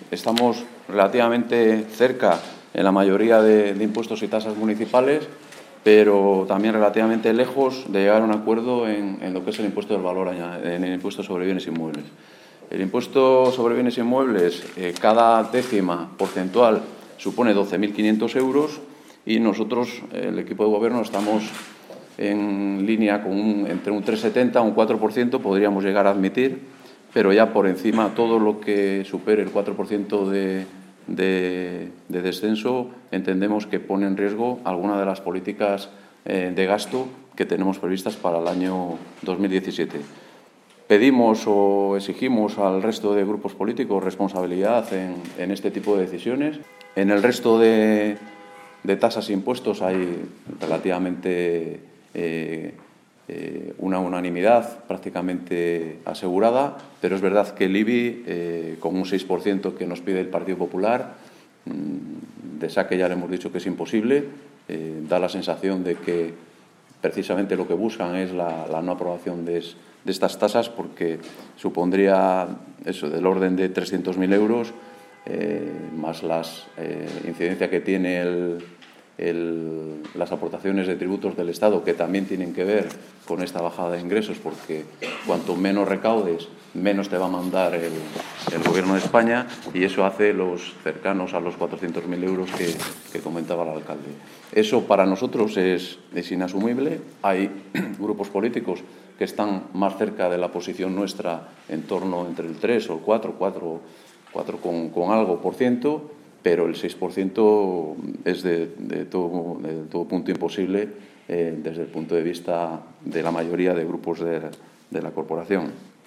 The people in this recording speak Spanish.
estamos relativamente cerca en la mayoría de impuestos y tasas municipales, pero también relativamente lejos de llegar a un acuerdo en lo que es el impuesto del valor añadido, en el impuesto sobre bienes inmuebles. El impuesto sobre bienes inmuebles, cada décima porcentual supone 12.500 euros y nosotros, el equipo de gobierno, estamos en línea con entre un 3,70 y un 4% podríamos llegar a admitir, pero ya por encima todo lo que supere el 4% de descenso entendemos que pone en riesgo alguna de las políticas de gasto que tenemos previstas para el año 2017. Pedimos o exigimos al resto de grupos políticos responsabilidad en este tipo de decisiones. En el resto de tasas e impuestos hay relativamente una unanimidad prácticamente asegurada, pero es verdad que el IBI, con un 6% que nos pide el Partido Popular, de saque ya le hemos dicho que es imposible, da la sensación de que precisamente lo que buscan es la no aprobación de estas tasas, porque supondría eso del orden de 300.000 euros, más las incidencia que tiene las aportaciones de tributos del Estado, que también tienen que ver con esta bajada de ingresos, porque cuanto menos recaudes, menos te va a mandar el Gobierno de España, y eso hace los cercanos a los 400.000 euros que comentaba el alcalde. Eso para nosotros es inasumible. Hay grupos políticos que están más cerca de la posición nuestra, en torno entre el 3 o el 4 con algo por ciento, pero el 6% es de todo punto imposible desde el punto de vista de la mayoría de grupos de la corporación.